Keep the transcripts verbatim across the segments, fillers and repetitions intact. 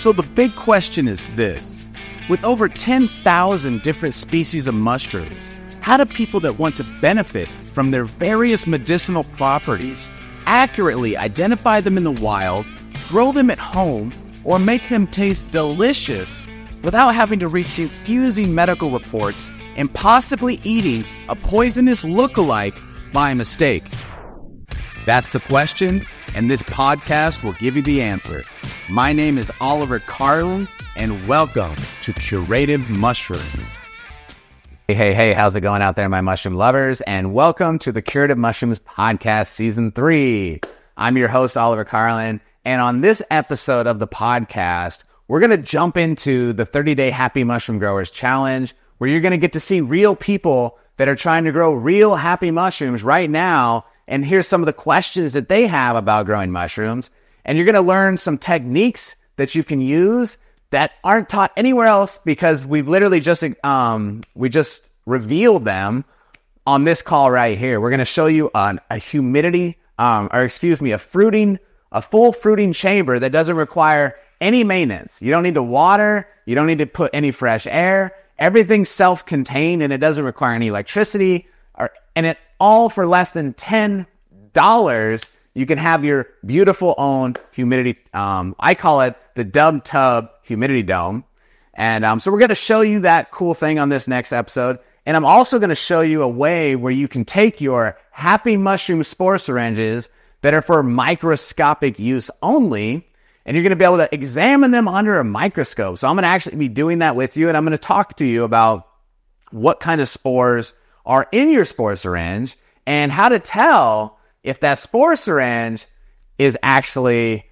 So the big question is this. With over ten thousand different species of mushrooms, how do people that want to benefit from their various medicinal properties accurately identify them in the wild, grow them at home, or make them taste delicious without having to reach confusing medical reports and possibly eating a poisonous look-alike by mistake? That's the question, and this podcast will give you the answer. My name is Oliver Carlin, and welcome to Curative Mushrooms. Hey, hey, hey, how's it going out there, my mushroom lovers? And welcome to the Curative Mushrooms Podcast Season three. I'm your host, Oliver Carlin, and on this episode of the podcast, we're going to jump into the thirty-day Happy Mushroom Growers Challenge, where you're going to get to see real people that are trying to grow real happy mushrooms right now. And here's some of the questions that they have about growing mushrooms. And you're going to learn some techniques that you can use that aren't taught anywhere else, because we've literally just um we just revealed them on this call right here. We're going to show you an, a humidity, um, or excuse me, a fruiting, a full fruiting chamber that doesn't require any maintenance. You don't need to water. You don't need to put any fresh air. Everything's self-contained, and it doesn't require any electricity. Or, and it all for less than ten dollars. You can have your beautiful own humidity. Um, I call it the Dub Tub Humidity Dome. And um, so we're going to show you that cool thing on this next episode. And I'm also going to show you a way where you can take your Happy Mushroom spore syringes that are for microscopic use only, and you're going to be able to examine them under a microscope. So I'm going to actually be doing that with you, and I'm going to talk to you about what kind of spores are in your spore syringe and how to tell if that spore syringe is actually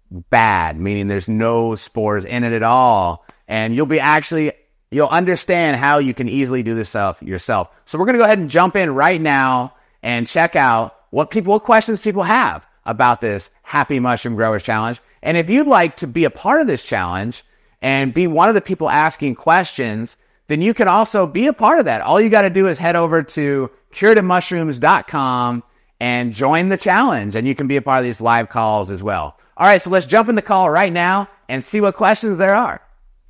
bad, meaning there's no spores in it at all. And you'll be actually, you'll understand how you can easily do this stuff yourself. So we're going to go ahead and jump in right now and check out what people, what questions people have about this Happy Mushroom Growers Challenge. And if you'd like to be a part of this challenge and be one of the people asking questions, then you can also be a part of that. All you got to do is head over to curative mushrooms dot com and join the challenge, and you can be a part of these live calls as well. All right, so let's jump in the call right now and see what questions there are.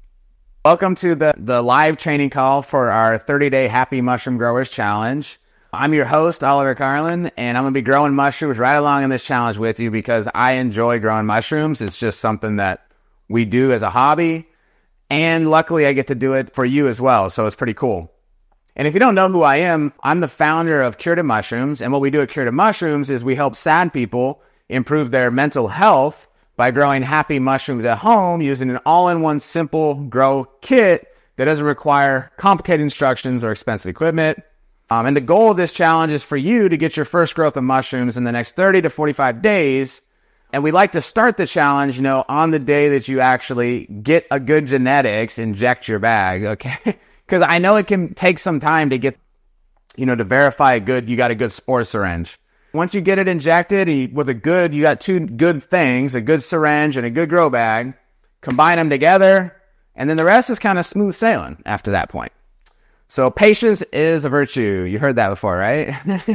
Welcome to the, the live training call for our thirty-day Happy Mushroom Growers Challenge. I'm your host, Oliver Carlin, and I'm going to be growing mushrooms right along in this challenge with you because I enjoy growing mushrooms. It's just something that we do as a hobby, and luckily I get to do it for you as well, so it's pretty cool. And if you don't know who I am, I'm the founder of Curative Mushrooms, and what we do at Curative Mushrooms is we help sad people improve their mental health by growing happy mushrooms at home using an all-in-one simple grow kit that doesn't require complicated instructions or expensive equipment. Um, and the goal of this challenge is for you to get your first growth of mushrooms in the next thirty to forty-five days. And we like to start the challenge, you know, on the day that you actually get a good genetics, inject your bag, okay? Because I know it can take some time to get, you know, to verify a good, you got a good spore syringe. Once you get it injected with a good, you got two good things, a good syringe and a good grow bag, combine them together, and then the rest is kind of smooth sailing after that point. So patience is a virtue. You heard that before, right?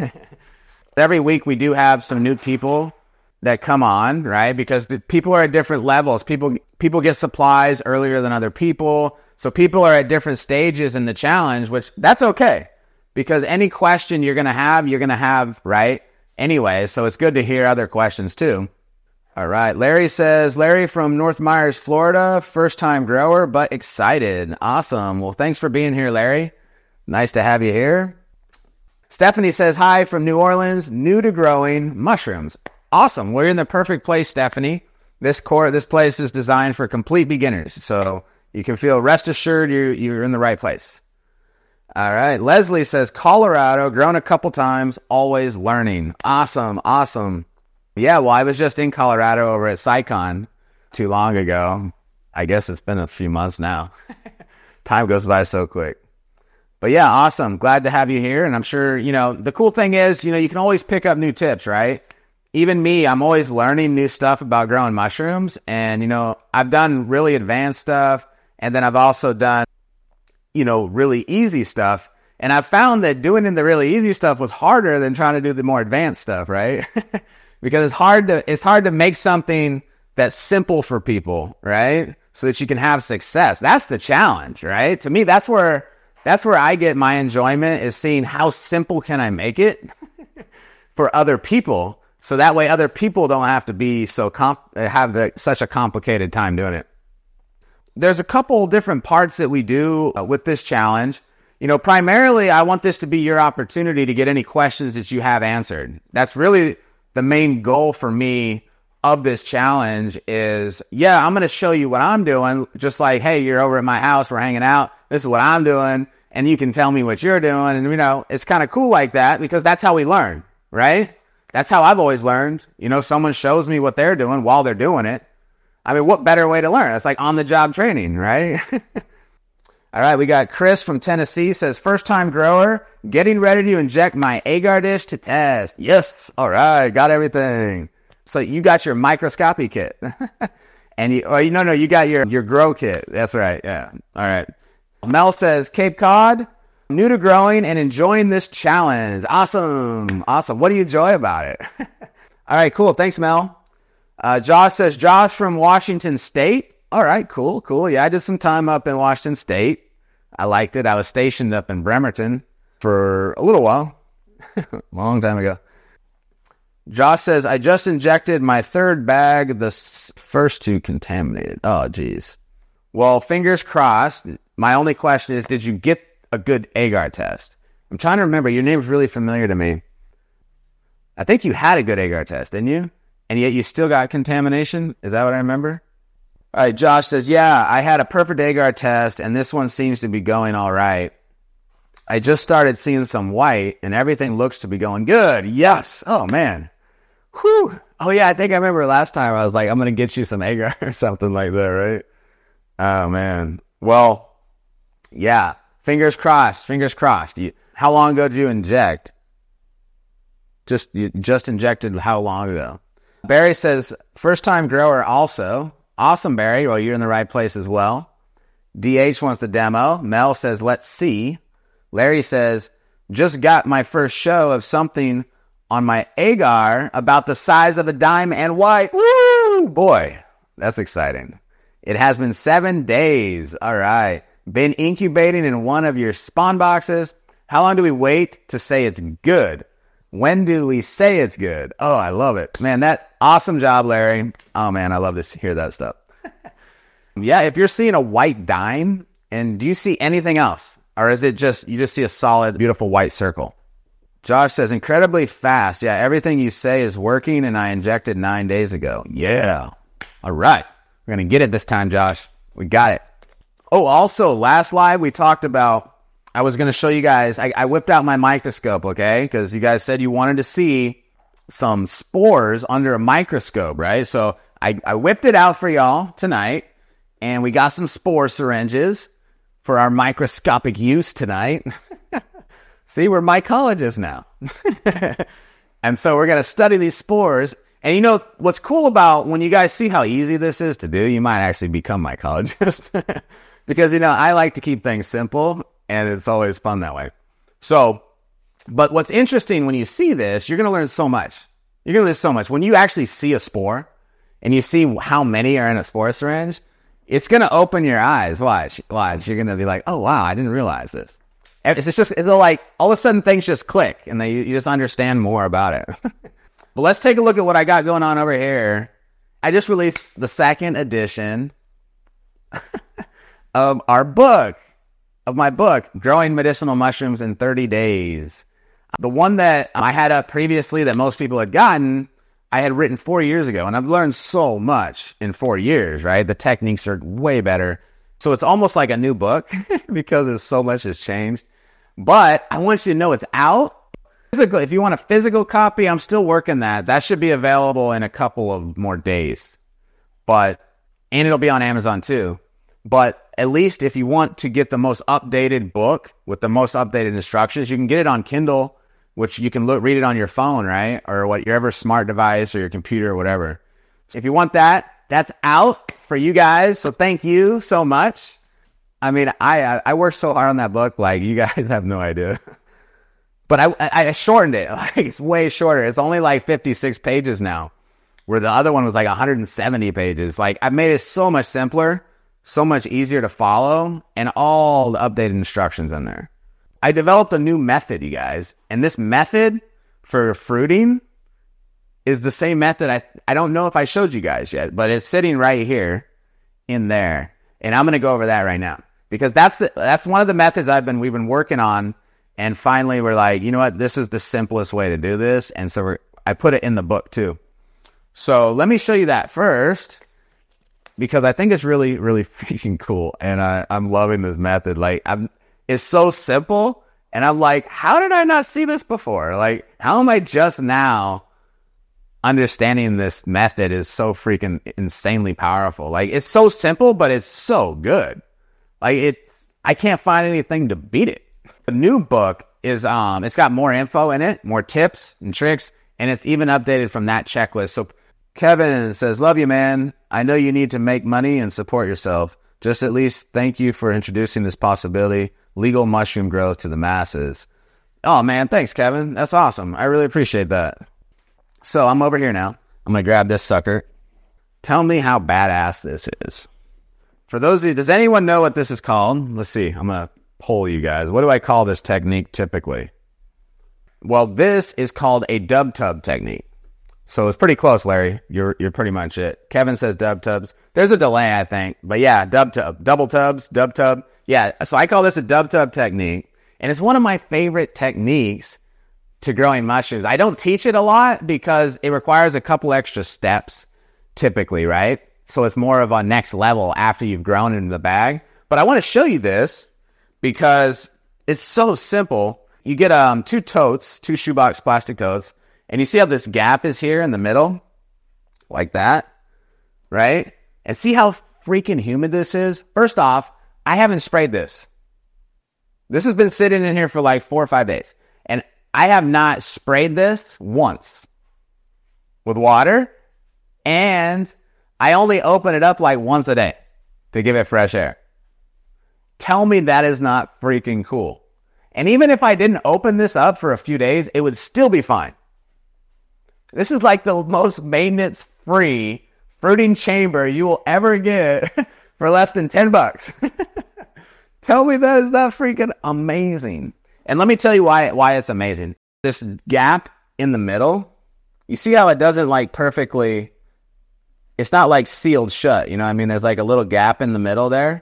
Every week we do have some new people that come on, right? Because the people are at different levels. People people get supplies earlier than other people. So people are at different stages in the challenge, which that's okay. Because any question you're going to have, you're going to have, right? Anyway, so it's good to hear other questions too. All right. Larry says, Larry from North Myers, Florida, first time grower, but excited. Awesome. Well, thanks for being here, Larry. Nice to have you here. Stephanie says, hi from New Orleans, new to growing mushrooms. Awesome. We're in the perfect place, Stephanie. This core, this place is designed for complete beginners. So you can feel rest assured you're, you're in the right place. All right. Leslie says, Colorado, grown a couple times, always learning. Awesome. Awesome. Yeah, well, I was just in Colorado over at SciCon too long ago. I guess it's been a few months now. Time goes by so quick. But yeah, awesome. Glad to have you here. And I'm sure, you know, the cool thing is, you know, you can always pick up new tips, right? Even me, I'm always learning new stuff about growing mushrooms. And, you know, I've done really advanced stuff. And then I've also done, you know, really easy stuff. And I've found that doing the really easy stuff was harder than trying to do the more advanced stuff, right? Because it's hard to it's hard to make something that's simple for people, right? so that you can have success. That's the challenge, right? To me, that's where that's where I get my enjoyment, is seeing how simple can I make it for other people, so that way other people don't have to be so comp- have the, such a complicated time doing it. There's a couple different parts that we do uh, with this challenge. You know, primarily, I want this to be your opportunity to get any questions that you have answered. That's really the main goal for me of this challenge is, yeah, I'm going to show you what I'm doing. Just like, hey, you're over at my house, we're hanging out. This is what I'm doing. And you can tell me what you're doing. And, you know, it's kind of cool like that, because that's how we learn, right? That's how I've always learned. You know, someone shows me what they're doing while they're doing it. I mean, what better way to learn? It's like on-the-job training, right? All right, we got Chris from Tennessee says, first-time grower, getting ready to inject my agar dish to test. Yes, all right, got everything. So you got your microscopy kit. and you, or you, no, no, you got your, your grow kit. That's right, yeah. All right. Mel says, Cape Cod, new to growing and enjoying this challenge. Awesome, awesome. What do you enjoy about it? All right, cool. Thanks, Mel. Uh, Josh says, Josh from Washington State. All right, cool, cool. Yeah, I did some time up in Washington State. I liked it. I was stationed up in Bremerton for a little while. Long time ago. Josh says, I just injected my third bag. The first two contaminated. Oh, geez. Well, fingers crossed. My only question is, did you get a good agar test? I'm trying to remember. Your name's really familiar to me. I think you had a good agar test, didn't you? And yet you still got contamination? Is that what I remember? All right, Josh says, yeah, I had a perfect agar test, and this one seems to be going all right. I just started seeing some white, and everything looks to be going good. Yes. Oh, man. Whew. Oh, yeah, I think I remember last time I was like, I'm going to get you some agar or something like that, right? Oh, man. Well, yeah, fingers crossed, fingers crossed. You, how long ago did you inject? Just you just injected how long ago? Barry says, first-time grower also. Awesome, Barry. Well, you're in the right place as well. D H wants the demo. Mel says, let's see. Larry says, just got my first show of something on my agar about the size of a dime and white. Woo! Boy, that's exciting. It has been seven days. All right. Been incubating in one of your spawn boxes. How long do we wait to say it's good? When do we say it's good? Oh, I love it. Man, that awesome job, Larry. Oh, man, I love to hear that stuff. Yeah, if you're seeing a white dime, and do you see anything else? Or is it just, you just see a solid, beautiful white circle? Josh says, incredibly fast. Yeah, everything you say is working, and I injected nine days ago. Yeah. All right. We're going to get it this time, Josh. We got it. Oh, also, last live, we talked about, I was going to show you guys, I, I whipped out my microscope, okay? Because you guys said you wanted to see some spores under a microscope, right? So I, I whipped it out for y'all tonight, and we got some spore syringes for our microscopic use tonight. See, we're mycologists now. And so we're going to study these spores. And you know, what's cool about when you guys see how easy this is to do, you might actually become mycologists. Because, you know, I like to keep things simple, and it's always fun that way. So, but what's interesting when you see this, you're going to learn so much. You're going to learn so much. When you actually see a spore, and you see how many are in a spore syringe, it's going to open your eyes. Watch, watch. You're going to be like, oh, wow, I didn't realize this. It's just, it's like, all of a sudden things just click, and they, you just understand more about it. But let's take a look at what I got going on over here. I just released the second edition of our book, of my book, Growing Medicinal Mushrooms in thirty days. The one that I had up previously that most people had gotten, I had written four years ago, and I've learned so much in four years, right? The techniques are way better. So it's almost like a new book because there's so much has changed. But I want you to know it's out. Physical, if you want a physical copy, I'm still working that. That should be available in a couple of more days. But, and it'll be on Amazon too. But at least if you want to get the most updated book with the most updated instructions, you can get it on Kindle, which you can look, read it on your phone, right? Or whatever smart device or your computer or whatever. So if you want that, that's out for you guys. So thank you so much. I mean, I I worked so hard on that book, like you guys have no idea. But I I shortened it. Like, it's way shorter. It's only like fifty-six pages now, where the other one was like one hundred seventy pages. Like, I've made it so much simpler so much easier to follow, and all the updated instructions in there. I developed a new method, you guys, and this method for fruiting is the same method. I, I don't know if I showed you guys yet, but it's sitting right here in there. And I'm going to go over that right now because that's the, that's one of the methods I've been, we've been working on. And finally we're like, you know what? This is the simplest way to do this. And so we're, I put it in the book too. So let me show you that first because I think it's really, really freaking cool. And I, I'm loving this method. Like I'm, it's so simple. And I'm like, how did I not see this before? Like, how am I just now understanding this method is so freaking insanely powerful? Like, it's so simple, but it's so good. Like, it's, I can't find anything to beat it. The new book is, um, it's got more info in it, more tips and tricks, and it's even updated from that checklist. So Kevin says, love you, man. I know you need to make money and support yourself. Just at least thank you for introducing this possibility, legal mushroom growth to the masses. Oh man, thanks, Kevin. That's awesome. I really appreciate that. So I'm over here now. I'm going to grab this sucker. Tell me how badass this is. For those of you, does anyone know what this is called? Let's see. I'm going to poll you guys. What do I call this technique typically? Well, this is called a dub tub technique. So it's pretty close, Larry. You're you're pretty much it. Kevin says dub tubs. There's a delay, I think. But yeah, dub tub. Double tubs, dub tub. Yeah, so I call this a dub tub technique. And it's one of my favorite techniques to growing mushrooms. I don't teach it a lot because it requires a couple extra steps typically, right? So it's more of a next level after you've grown into the bag. But I want to show you this because it's so simple. You get um two totes, two shoebox plastic totes, and you see how this gap is here in the middle? Like that, right? And see how freaking humid this is? First off, I haven't sprayed this. This has been sitting in here for like four or five days. And I have not sprayed this once with water. And I only open it up like once a day to give it fresh air. Tell me that is not freaking cool. And even if I didn't open this up for a few days, it would still be fine. This is like the most maintenance-free fruiting chamber you will ever get for less than ten bucks. Tell me that is not freaking amazing. And let me tell you why, why it's amazing. This gap in the middle, you see how it doesn't like perfectly, it's not like sealed shut. You know what I mean? There's like a little gap in the middle there.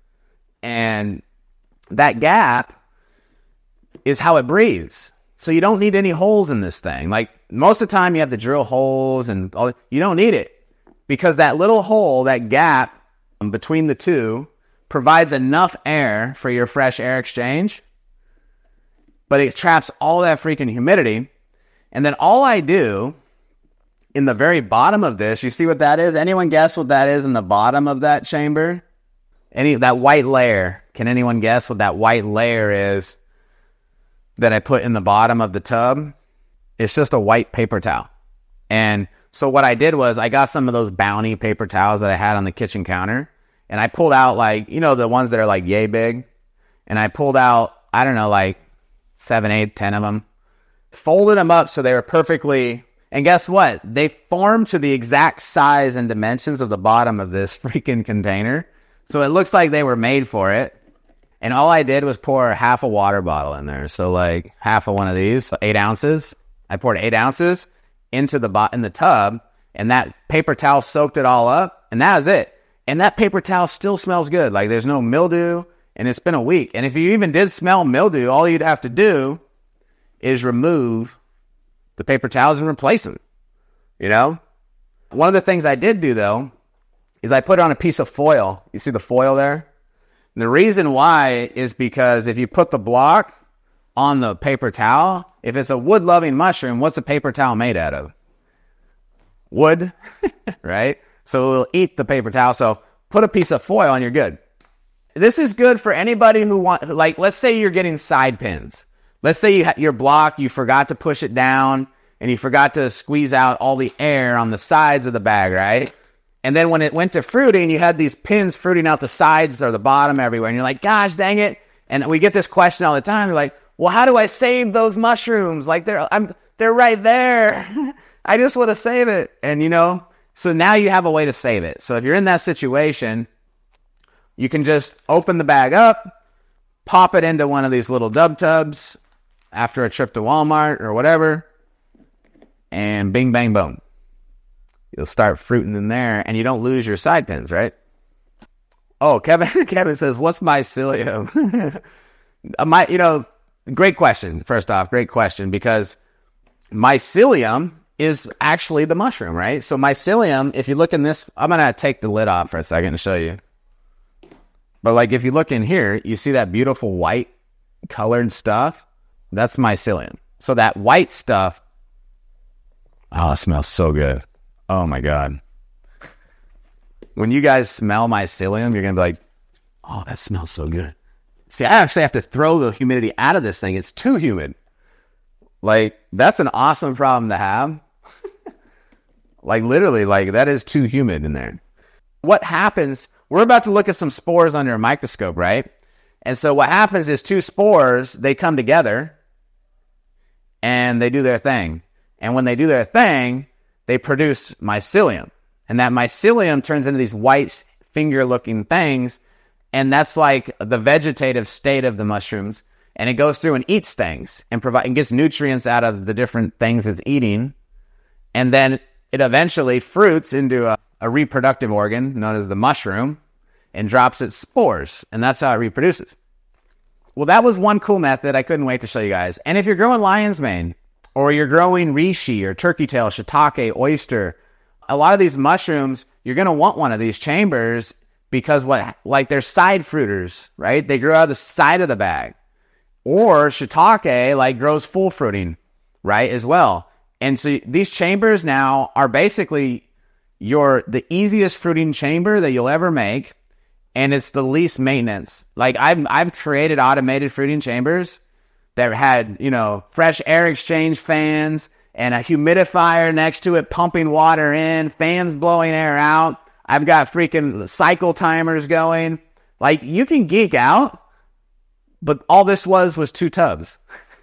And that gap is how it breathes. So you don't need any holes in this thing. Like most of the time you have to drill holes and all. You don't need it because that little hole, that gap between the two provides enough air for your fresh air exchange, but it traps all that freaking humidity. And then all I do in the very bottom of this, you see what that is? Anyone guess what that is in the bottom of that chamber? Any, that white layer. Can anyone guess what that white layer is that I put in the bottom of the tub? It's just a white paper towel. And so what I did was I got some of those Bounty paper towels that I had on the kitchen counter. And I pulled out like, you know, the ones that are like yay big. And I pulled out, I don't know, like seven, eight, ten of them. Folded them up so they were perfectly, and guess what? They formed to the exact size and dimensions of the bottom of this freaking container. So it looks like they were made for it. And all I did was pour half a water bottle in there. So like half of one of these, so eight ounces. I poured eight ounces into the bo- in the tub, and that paper towel soaked it all up, and that was it. And that paper towel still smells good. Like there's no mildew, and it's been a week. And if you even did smell mildew, all you'd have to do is remove the paper towels and replace them. You know? One of the things I did do, though, is I put on a piece of foil. You see the foil there? And the reason why is because if you put the block on the paper towel, if it's a wood-loving mushroom, what's a paper towel made out of? Wood, right? So it'll eat the paper towel. So put a piece of foil and you're good. This is good for anybody who want, like, let's say you're getting side pins. Let's say you ha- your block, you forgot to push it down and you forgot to squeeze out all the air on the sides of the bag, right? And then when it went to fruiting, you had these pins fruiting out the sides or the bottom everywhere. And you're like, gosh, dang it. And we get this question all the time. You're like, well, how do I save those mushrooms? Like they're, I'm, they're right there. I just want to save it. And you know, so now you have a way to save it. So if you're in that situation, You can just open the bag up, pop it into one of these little dub tubs after a trip to Walmart or whatever, and bing, bang, boom. You'll start fruiting in there, and you don't lose your side pins, right? Oh, Kevin Kevin says, what's mycelium? My, you know, great question, first off, great question, because mycelium is actually the mushroom, right? So mycelium, if you look in this, I'm going to take the lid off for a second to show you. But like if you look in here, you see that beautiful white colored stuff? That's mycelium. So that white stuff, oh, it smells so good. Oh my God. When you guys smell mycelium, you're going to be like, oh, that smells so good. See, I actually have to throw the humidity out of this thing. It's too humid. Like, that's an awesome problem to have. Like, literally, like, that is too humid in there. What happens, we're about to look at some spores under a microscope, right? And so what happens is two spores, they come together and they do their thing. And when they do their thing, they produce mycelium. And that mycelium turns into these white finger-looking things. And that's like the vegetative state of the mushrooms. And it goes through and eats things and provide and gets nutrients out of the different things it's eating. And then it eventually fruits into a, a reproductive organ known as the mushroom and drops its spores. And that's how it reproduces. Well, that was one cool method I couldn't wait to show you guys. And if you're growing lion's mane, or you're growing reishi or turkey tail, shiitake, oyster, a lot of these mushrooms, you're going to want one of these chambers. Because what, like they're side fruiters, right? They grow out of the side of the bag. Or shiitake, like, grows full fruiting, right, as well. And so these chambers now are basically your the easiest fruiting chamber that you'll ever make, and it's the least maintenance. Like, I've I've created automated fruiting chambers that had, you know, fresh air exchange fans and a humidifier next to it pumping water in, fans blowing air out. I've got freaking cycle timers going. Like, you can geek out, but all this was was two tubs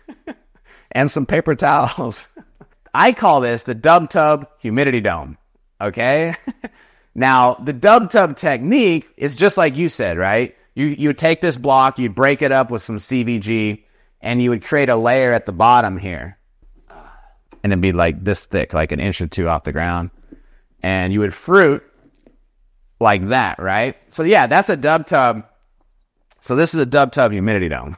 and some paper towels. I call this the dub tub humidity dome, okay? Now, the dub tub technique is just like you said, right? You you would take this block, you'd break it up with some C V G, and you would create a layer at the bottom here. And it'd be like this thick, like an inch or two off the ground. And you would fruit like that, right? So yeah, that's a dub tub. So this is a dub tub humidity dome.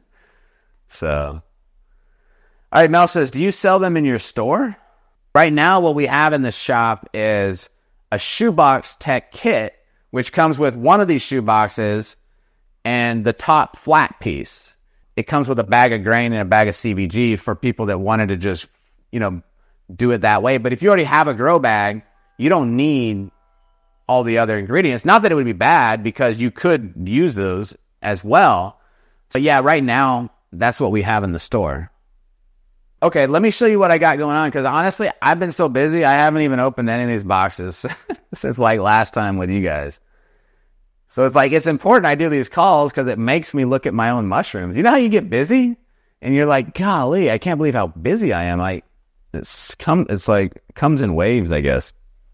So, all right, Mel says, do you sell them in your store? Right now, what we have in the shop is a shoebox tech kit, which comes with one of these shoe boxes and the top flat piece. It comes with a bag of grain and a bag of C V G for people that wanted to just, you know, do it that way. But if you already have a grow bag, you don't need all the other ingredients. Not that it would be bad, because you could use those as well. So yeah, right now, that's what we have in the store. Okay, let me show you what I got going on, because honestly, I've been so busy, I haven't even opened any of these boxes since like last time with you guys. So it's like, it's important I do these calls because it makes me look at my own mushrooms. You know how you get busy and you're like, golly, I can't believe how busy I am. Like, it's come, it's like, comes in waves, I guess.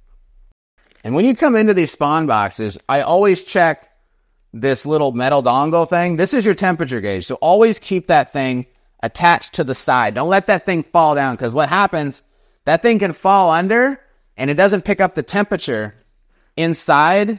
And when you come into these spawn boxes, I always check this little metal dongle thing. This is your temperature gauge. So always keep that thing attached to the side. Don't let that thing fall down, because what happens, that thing can fall under and it doesn't pick up the temperature inside.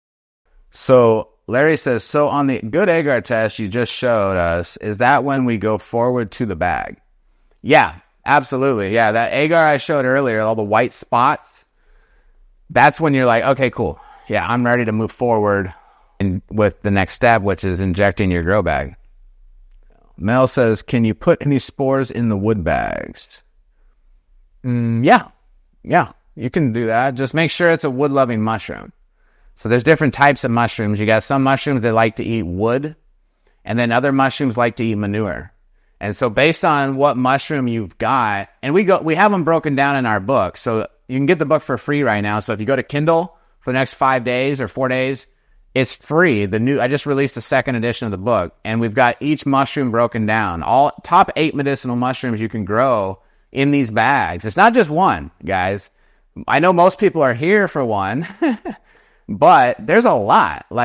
So Larry says, so on the good agar test you just showed us, is that when we go forward to the bag? Yeah, absolutely. Yeah, that agar I showed earlier, all the white spots, that's when you're like, okay, cool. Yeah, I'm ready to move forward in, with the next step, which is injecting your grow bag. Mel says, can you put any spores in the wood bags? Mm, yeah, yeah, you can do that. Just make sure it's a wood-loving mushroom. So there's different types of mushrooms. You got some mushrooms that like to eat wood, and then other mushrooms like to eat manure. And so based on what mushroom you've got, and we go, we have them broken down in our book. So you can get the book for free right now. So if you go to Kindle for the next five days or four days, it's free. The new, I just released the second edition of the book, and we've got each mushroom broken down. All top eight medicinal mushrooms you can grow in these bags. It's not just one, guys. I know most people are here for one, but there's a lot. Like,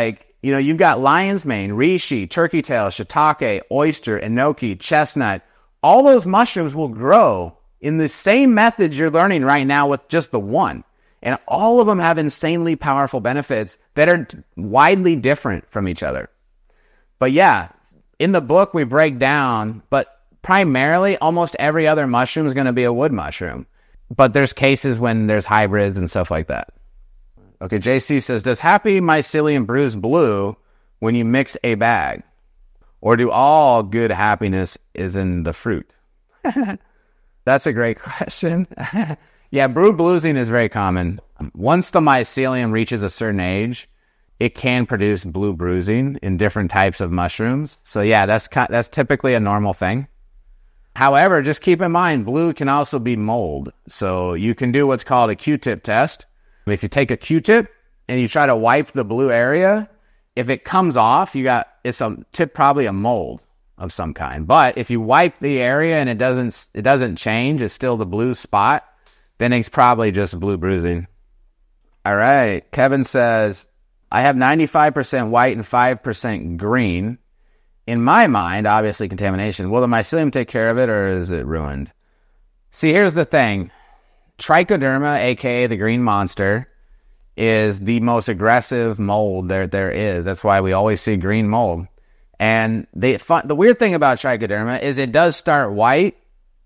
You know, you've got lion's mane, reishi, turkey tail, shiitake, oyster, enoki, chestnut. All those mushrooms will grow in the same methods you're learning right now with just the one. And all of them have insanely powerful benefits that are widely different from each other. But yeah, in the book we break down, but primarily almost every other mushroom is going to be a wood mushroom. But there's cases when there's hybrids and stuff like that. Okay, J C says, does happy mycelium bruise blue when you mix a bag? Or do all good happiness is in the fruit? That's a great question. Yeah, brood bruising is very common. Once the mycelium reaches a certain age, it can produce blue bruising in different types of mushrooms. So yeah, that's that's typically a normal thing. However, just keep in mind, blue can also be mold. So you can do what's called a Q-tip test. If you take a Q-tip and you try to wipe the blue area, if it comes off, you got it's a tip probably a mold of some kind. But if you wipe the area and it doesn't it doesn't change, it's still the blue spot, then it's probably just blue bruising. All right. Kevin says, I have ninety-five percent white and five percent green. In my mind, obviously contamination. Will the mycelium take care of it or is it ruined? See, here's the thing. Trichoderma, aka the green monster, is the most aggressive mold there there is. That's why we always see green mold. And the the weird thing about Trichoderma is it does start white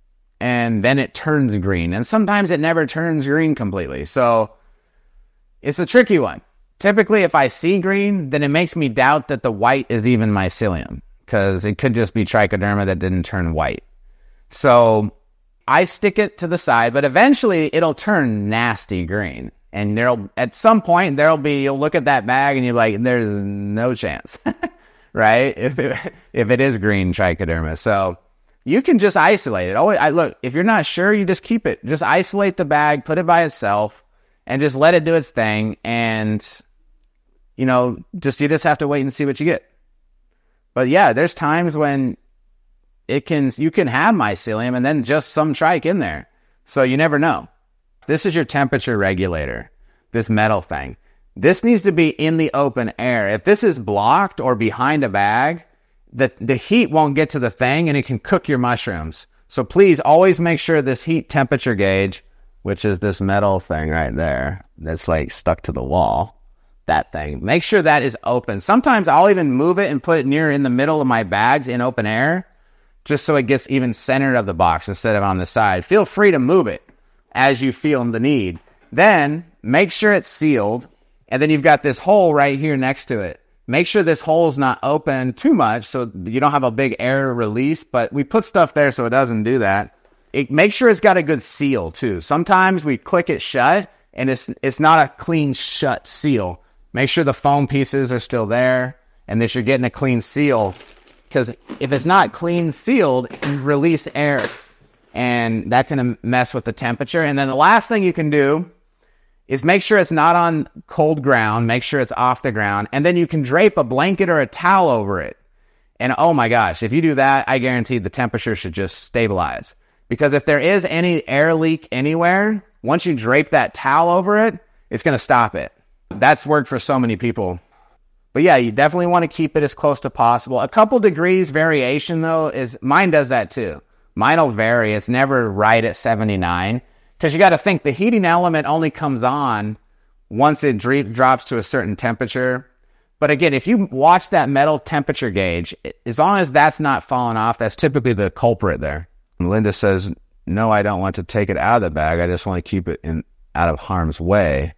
and then it turns green. And sometimes it never turns green completely. So it's a tricky one. Typically, if I see green, then it makes me doubt that the white is even mycelium, because it could just be Trichoderma that didn't turn white. So I stick it to the side, but eventually it'll turn nasty green. And there'll at some point there'll be you'll look at that bag and you're like, there's no chance, right? If it, if it is green Trichoderma, so you can just isolate it. Always, I look if you're not sure, you just keep it. Just isolate the bag, put it by itself, and just let it do its thing. And you know, just you just have to wait and see what you get. But yeah, there's times when it can you can have mycelium and then just some trich in there, so you never know. This is your temperature regulator, this metal thing. This needs to be in the open air. If this is blocked or behind a bag, the, the heat won't get to the thing and it can cook your mushrooms. So please always make sure this heat temperature gauge, which is this metal thing right there, that's like stuck to the wall, that thing, make sure that is open. Sometimes I'll even move it and put it near in the middle of my bags in open air, just so it gets even centered of the box instead of on the side. Feel free to move it as you feel the need. Then make sure it's sealed, and then you've got this hole right here next to it. Make sure this hole's not open too much so you don't have a big air release, but we put stuff there so it doesn't do that. It, make sure it's got a good seal too. Sometimes we click it shut and it's it's not a clean shut seal. Make sure the foam pieces are still there and that you're getting a clean seal, because if it's not clean sealed, you release air. And that can mess with the temperature. And then the last thing you can do is make sure it's not on cold ground. Make sure it's off the ground. And then you can drape a blanket or a towel over it. And oh my gosh, if you do that, I guarantee the temperature should just stabilize. Because if there is any air leak anywhere, once you drape that towel over it, it's going to stop it. That's worked for so many people. But yeah, you definitely want to keep it as close to possible. A couple degrees variation, though, is mine does that too. Mine will vary. It's never right at seventy-nine. Because you got to think the heating element only comes on once it dre- drops to a certain temperature. But again, if you watch that metal temperature gauge, as long as that's not falling off, that's typically the culprit there. And Linda says, no, I don't want to take it out of the bag. I just want to keep it in out of harm's way.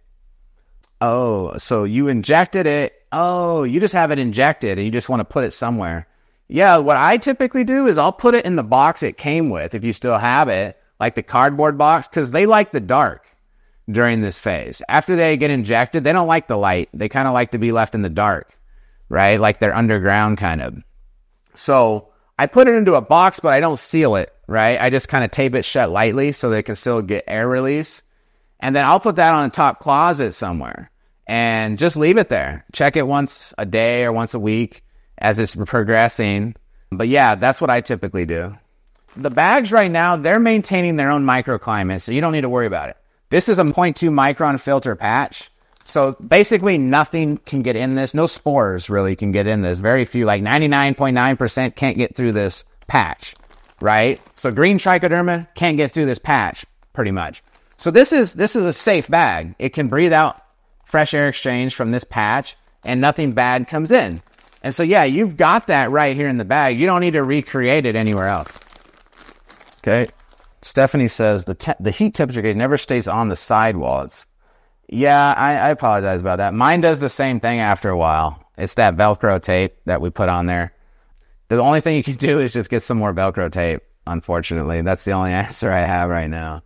Oh, so you injected it. Oh, you just have it injected and you just want to put it somewhere. Yeah, what I typically do is I'll put it in the box it came with, if you still have it, like the cardboard box, because they like the dark during this phase. After they get injected, they don't like the light. They kind of like to be left in the dark, right? Like they're underground kind of. So I put it into a box, but I don't seal it, right? I just kind of tape it shut lightly so they can still get air release. And then I'll put that on a top closet somewhere and just leave it there. Check it once a day or once a week as it's progressing. But yeah, that's what I typically do. The bags right now, they're maintaining their own microclimate, so you don't need to worry about it. This is a zero point two micron filter patch. So basically nothing can get in this. No spores really can get in this. Very few, like ninety-nine point nine percent can't get through this patch, right? So green trichoderma can't get through this patch pretty much. So this is this is a safe bag. It can breathe out fresh air exchange from this patch and nothing bad comes in. And so yeah, you've got that right here in the bag. You don't need to recreate it anywhere else. Okay. Stephanie says the te- the heat temperature gauge never stays on the sidewall. It's Yeah, I, I apologize about that. Mine does the same thing after a while. It's that Velcro tape that we put on there. The only thing you can do is just get some more Velcro tape, unfortunately. That's the only answer I have right now.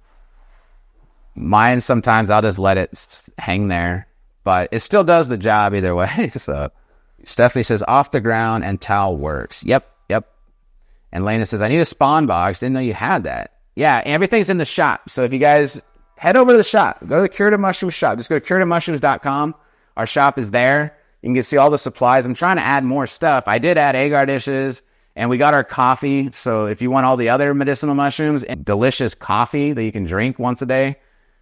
Mine, sometimes I'll just let it hang there, but it still does the job either way. So Stephanie says, off the ground and towel works. Yep, yep. And Lena says, I need a spawn box. Didn't know you had that. Yeah, everything's in the shop. So if you guys... head over to the shop. Go to the Curative Mushrooms shop. Just go to curative mushrooms dot com. Our shop is there. You can get see all the supplies. I'm trying to add more stuff. I did add agar dishes, and we got our coffee. So if you want all the other medicinal mushrooms and delicious coffee that you can drink once a day,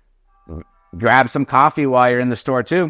grab some coffee while you're in the store too.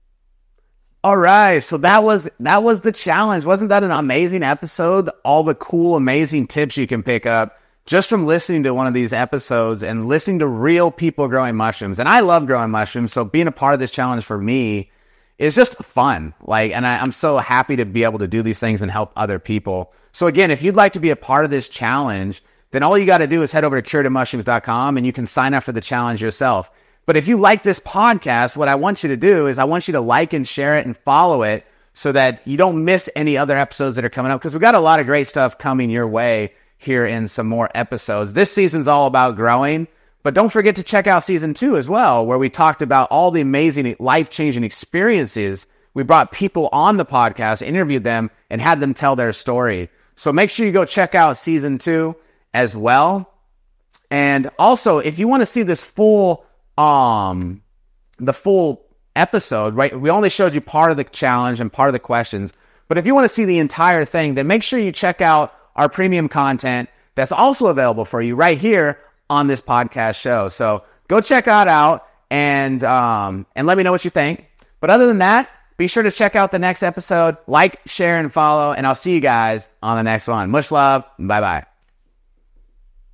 All right, so that was that was the challenge. Wasn't that an amazing episode? All the cool, amazing tips you can pick up just from listening to one of these episodes and listening to real people growing mushrooms. And I love growing mushrooms, so being a part of this challenge for me is just fun. Like, and I, I'm so happy to be able to do these things and help other people. So again, if you'd like to be a part of this challenge, then all you got to do is head over to curative mushrooms dot com and you can sign up for the challenge yourself. But if you like this podcast, what I want you to do is I want you to like and share it and follow it so that you don't miss any other episodes that are coming up, because we've got a lot of great stuff coming your way here in some more episodes. This season's all about growing, but don't forget to check out season two as well, where we talked about all the amazing life-changing experiences. We brought people on the podcast, interviewed them, and had them tell their story. So make sure you go check out season two as well. And also, if you want to see this full, um, the full episode, right? We only showed you part of the challenge and part of the questions, but if you want to see the entire thing, then make sure you check out our premium content that's also available for you right here on this podcast show. So go check that out and um, and let me know what you think. But other than that, be sure to check out the next episode. Like, share, and follow, and I'll see you guys on the next one. Much love. Bye-bye.